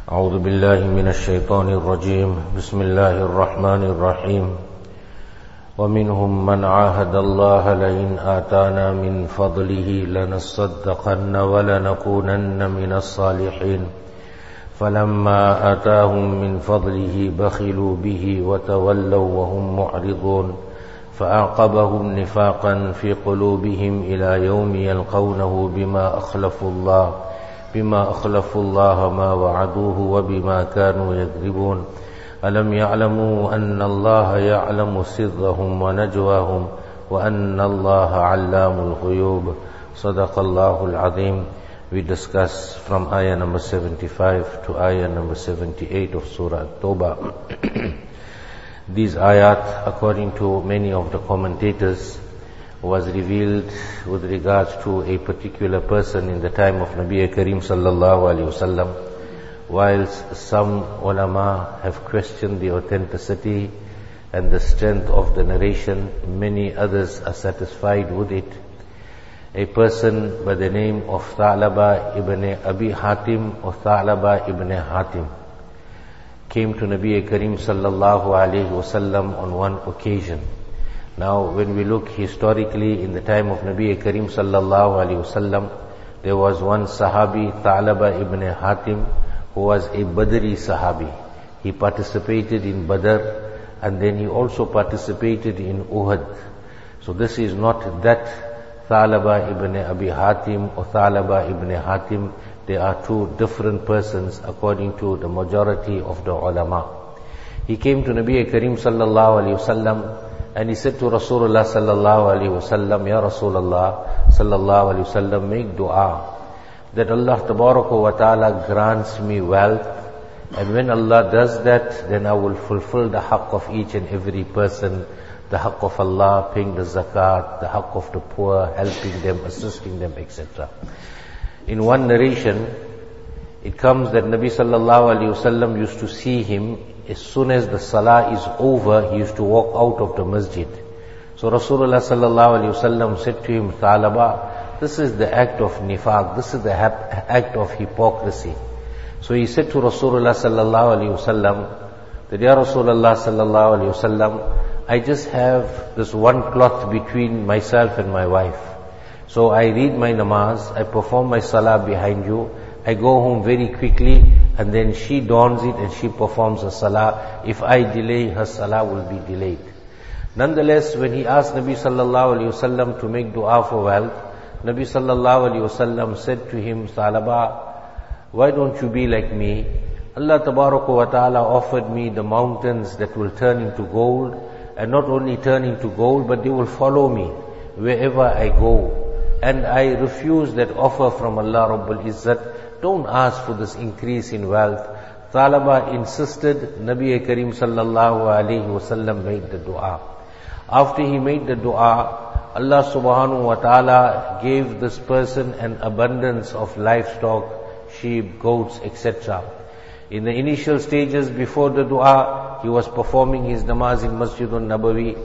أعوذ بالله من الشيطان الرجيم بسم الله الرحمن الرحيم ومنهم من عاهد الله لئن آتانا من فضله لنصدقن ولنكونن من الصالحين فلما آتاهم من فضله بخلوا به وتولوا وهم معرضون فأعقبهم نفاقا في قلوبهم إلى يوم يلقونه بما أخلفوا الله ما وعدوه وبما كانوا يكذبون ألم يعلموا أن الله يعلم سرهم ونجواهم وأن الله علام الغيوب صدق الله العظيم. We discuss from ayah number 75 to ayah number 78 of Surah At-Tawbah. These ayat, according to many of the commentators, was revealed with regards to a particular person in the time of Nabi Karim sallallahu alaihi wasallam. Whilst some ulama have questioned the authenticity and the strength of the narration, many others are satisfied with it. A person by the name of Tha'laba ibn Abi Hatim or Tha'laba ibn Hatim came to Nabi Karim sallallahu alaihi wasallam on one occasion. Now, when we look historically in the time of Nabi Karim sallallahu alaihi wasallam, there was one Sahabi, Tha'laba ibn Hatim, who was a Badri Sahabi. He participated in Badr and then he also participated in Uhud. So this is not that Tha'laba ibn Abi Hatim or Tha'laba ibn Hatim. They are two different persons according to the majority of the ulama. He came to Nabi Karim sallallahu alaihi wasallam and he said to Rasulullah sallallahu alaihi wasallam, Ya Rasulullah sallallahu alaihi wasallam, make dua that Allah tabaraka wa ta'ala grants me wealth, and when Allah does that, then I will fulfill the haqq of each and every person, the haqq of Allah, paying the zakat, the haqq of the poor, helping them, assisting them, etc. In one narration, it comes that Nabi sallallahu alaihi wasallam used to see him as soon as the salah is over, he used to walk out of the masjid. So Rasulullah sallallahu alaihi wasallam said to him, Tha'laba, this is the act of nifaq, this is the act of hypocrisy. So he said to Rasulullah sallallahu alaihi wasallam that, Ya Rasulullah sallallahu alaihi wasallam, I just have this one cloth between myself and my wife. So I read my namaz, I perform my salah behind you, I go home very quickly, and then she dons it and she performs her salah. If I delay, her salah will be delayed. Nonetheless, when he asked Nabi sallallahu alaihi wasallam to make dua for wealth, Nabi sallallahu alaihi wasallam said to him, Tha'laba, why don't you be like me? Allah tabaraka wa ta'ala offered me the mountains that will turn into gold, and not only turn into gold, but they will follow me wherever I go. And I refuse that offer from Allah Rabbul Izzat. Don't ask for this increase in wealth. Tha'laba insisted. Nabi Karim sallallahu alaihi wasallam made the dua. After he made the dua, Allah subhanahu wa ta'ala gave this person an abundance of livestock, sheep, goats, etc. In the initial stages before the dua, he was performing his namaz in Masjidun Nabawi.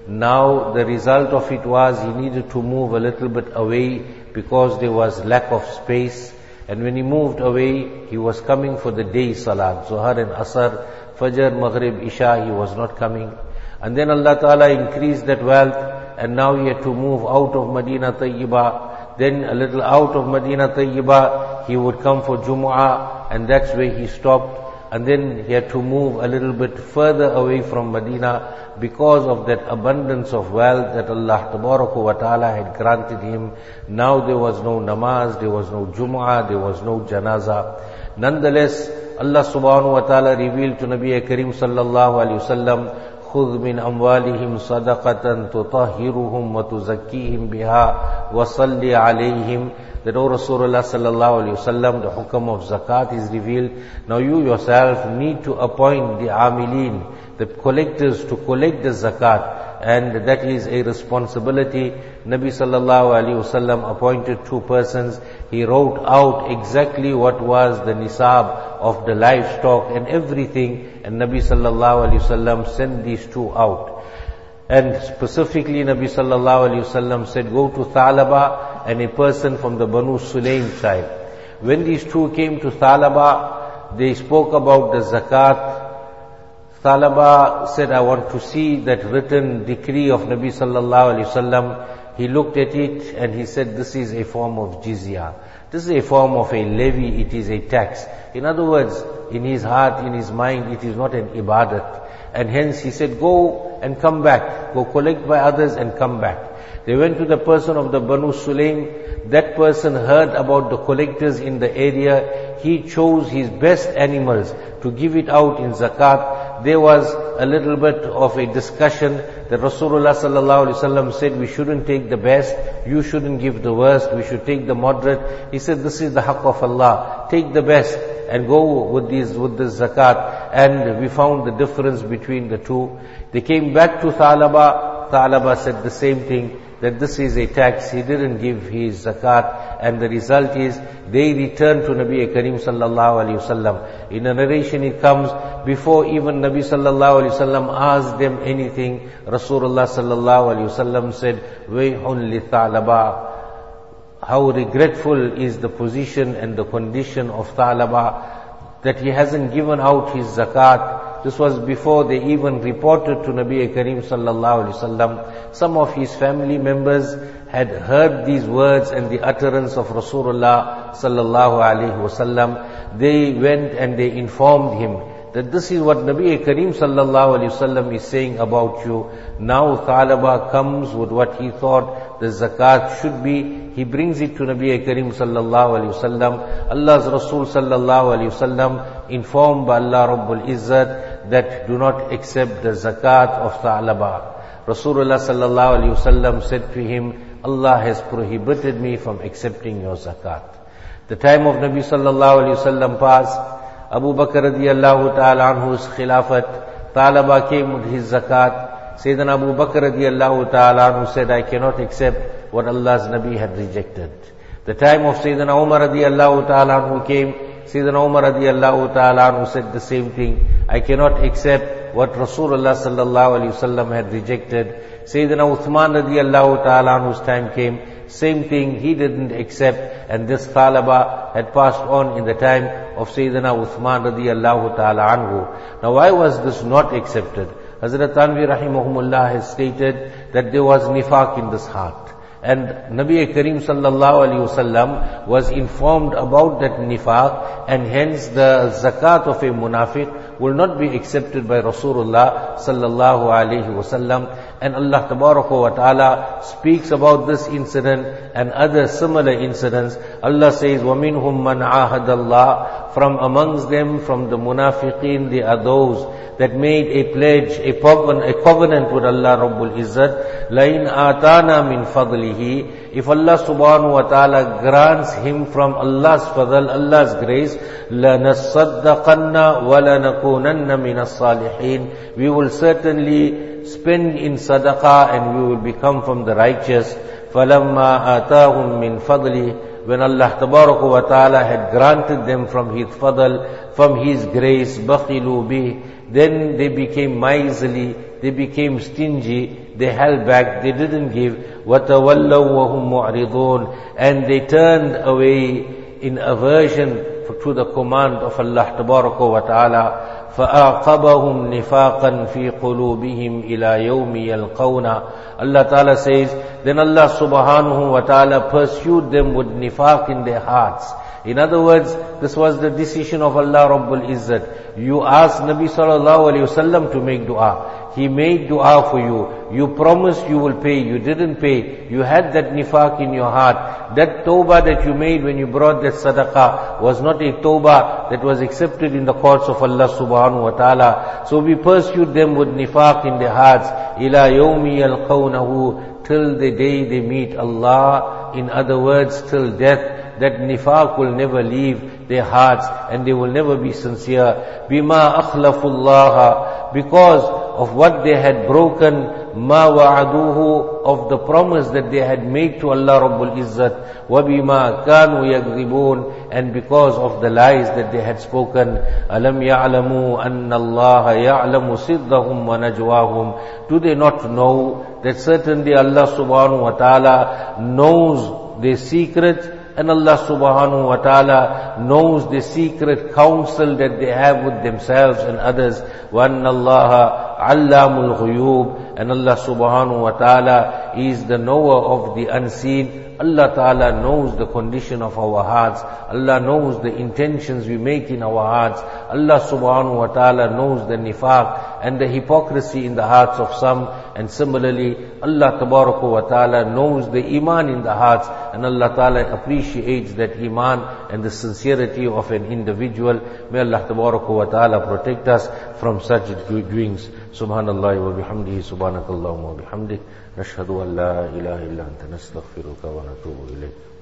Now the result of it was he needed to move a little bit away because there was lack of space. And when he moved away, he was coming for the day salat, Zuhar and Asr, Fajr, Maghrib, Isha, he was not coming. And then Allah Ta'ala increased that wealth, and now he had to move out of Medina Tayyibah. Then a little out of Medina Tayyibah, he would come for Jumu'ah, and that's where he stopped. And then he had to move a little bit further away from Medina because of that abundance of wealth that Allah Tabaraka wa Ta'ala had granted him. Now there was no namaz, there was no Jumu'ah, there was no janazah. Nonetheless, Allah Subhanahu wa Ta'ala revealed to Nabi Karim sallallahu alaihi wasallam, خُذْ مِنْ أَمْوَالِهِمْ صَدَقَةً تُطَهِّرُهُمْ وَتُزَكِّيهِمْ بِهَا وَصَلِّ عَلَيْهِمْ. That, O Rasulullah sallallahu alaihi wasallam, the hukam of zakat is revealed. Now you yourself need to appoint the amilin, the collectors, to collect the zakat, and that is a responsibility. Nabi sallallahu alaihi wasallam appointed two persons. He wrote out exactly what was the nisab of the livestock and everything, and Nabi sallallahu alaihi wasallam sent these two out. And specifically Nabi sallallahu alaihi wasallam said, go to Tha'laba and a person from the Banu Sulaim tribe. When these two came to Tha'laba, they spoke about the zakat. Thalaba said, I want to see that written decree of Nabi sallallahu alaihi wasallam. He looked at it and he said, this is a form of jizya. This is a form of a levy, it is a tax. In other words, in his heart, in his mind, it is not an ibadat. And hence he said, go and come back. Go collect by others and come back. They went to the person of the Banu Sulaim. That person heard about the collectors in the area. He chose his best animals to give it out in zakat. There was a little bit of a discussion that Rasulullah sallallahu alaihi wasallam said, we shouldn't take the best, you shouldn't give the worst, we should take the moderate. He said, this is the haqq of Allah. Take the best and go with this zakat. And we found the difference between the two. They came back to Thalaba. Thalaba said the same thing, that this is a tax. He didn't give his zakat, and the result is they returned to Nabi Karim sallallahu alaihi wasallam. In a narration it comes, before even Nabi sallallahu alaihi wasallam asked them anything, Rasulullah sallallahu alaihi wasallam said, Wayhun li Thalaba. How regretful is the position and the condition of Thalaba, that he hasn't given out his zakat. This was before they even reported to Nabi Karim sallallahu alaihi wasallam. Some of his family members had heard these words and the utterance of Rasulullah sallallahu alaihi wasallam. They went and they informed him that this is what Nabi Karim sallallahu alaihi wasallam is saying about you. Now Thalaba comes with what he thought the zakat should be. He brings it to Nabi Karim sallallahu alaihi wasallam. Allah's Rasul sallallahu alaihi wasallam informed by Allah Rabbul Izzat that do not accept the zakat of Thalaba. Rasulullah sallallahu alaihi wasallam said to him, Allah has prohibited me from accepting your zakat. The time of Nabi sallallahu alaihi wasallam passed. Abu Bakr radiyallahu ta'ala anhu's khilafat. Thalaba came with his zakat. Sayyidina Abu Bakr radiyallahu ta'ala anhu said, I cannot accept what Allah's Nabi had rejected. The time of Sayyidina Umar radiyallahu ta'ala anhu came. Sayyidina Umar radiyallahu ta'ala anhu said the same thing. I cannot accept what Rasulullah sallallahu alaihi wasallam had rejected. Sayyidina Uthman radiyallahu ta'ala anhu's time came. Same thing, he didn't accept, and this Thalaba had passed on in the time of Sayyidina Uthman radiyallahu ta'ala anhu. Now why was this not accepted? Hazrat Tanvi rahimahumullah has stated that there was nifaq in this heart. And Nabi Karim sallallahu alaihi wasallam was informed about that nifaq, and hence the zakat of a munafiq will not be accepted by Rasulullah sallallahu alaihi wasallam. And Allah tabaraka wa ta'ala speaks about this incident and other similar incidents. Allah says, وَمِنْهُمْ مَنْ عَاهَدَ اللَّهِ. From amongst them, from the munafiqeen, there are those that made a pledge, a covenant with Allah Rabbul Izzat. لَإِنْ آتَانَا مِنْ فَضْلِهِ. If Allah subhanahu wa ta'ala grants him from Allah's fadl, Allah's grace, لَنَصَّدَّقَنَّ وَلَنَكُونَنَّ مِنَ الصَّالِحِينَ. We will certainly spend in sadaqah and we will become from the righteous. فَلَمَّا آتَاهُمْ مِنْ فَضْلِهِ. When Allah tabaraka wa ta'ala had granted them from His fadl, from His grace, بَخِلُوا بِهِ. Then they became miserly, they became stingy, they held back, they didn't give. وَتَوَلَّوْا وَهُمْ مُعْرِضُونَ. And they turned away in aversion to the command of Allah tabaraka wa ta'ala. فَأَعْقَبَهُمْ نِفَاقًا فِي قُلُوبِهِمْ إِلَى يَوْمِ يَلْقَوْنَا. Allah Ta'ala says, then Allah subhanahu wa ta'ala pursued them with nifaq in their hearts. In other words, this was the decision of Allah Rabbul Izzat. You asked Nabi sallallahu alayhi wasallam to make dua. He made dua for you. You promised you will pay. You didn't pay. You had that nifaq in your heart. That tawbah that you made when you brought that sadaqah was not a tawbah that was accepted in the courts of Allah subhanahu wa ta'ala. So we pursued them with nifaq in their hearts. Ila yawmi yalqawnahu. Till the day they meet Allah. In other words, till death. That nifaq will never leave their hearts and they will never be sincere. Bima akhlafullaha. Because of what they had broken, ma wa'aduhu, of the promise that they had made to Allah Rabbul Izzat, wa bima kanu yaghribun, and because of the lies that they had spoken. Alam ya'lamu anna Allah ya'lamu siddahum wa najwahum. Do they not know that certainly Allah subhanahu wa ta'ala knows their secret and Allah subhanahu wa ta'ala knows the secret counsel that they have with themselves and others. وَأَنَّ اللَّهَ عَلَّامُ الْغُيُوبِ, and Allah subhanahu wa ta'ala is the knower of the unseen. Allah Ta'ala knows the condition of our hearts. Allah knows the intentions we make in our hearts. Allah Subhanahu wa Ta'ala knows the nifaq and the hypocrisy in the hearts of some. And similarly, Allah Tabaraka wa Ta'ala knows the iman in the hearts. And Allah Ta'ala appreciates that iman and the sincerity of an individual. May Allah Tabaraka wa Ta'ala protect us from such doings. Subhanallah wa bihamdihi, subhanakallahumma wa bihamdik. نشهد أن لا إله إلا أنت نستغفرك ونتوب إليك.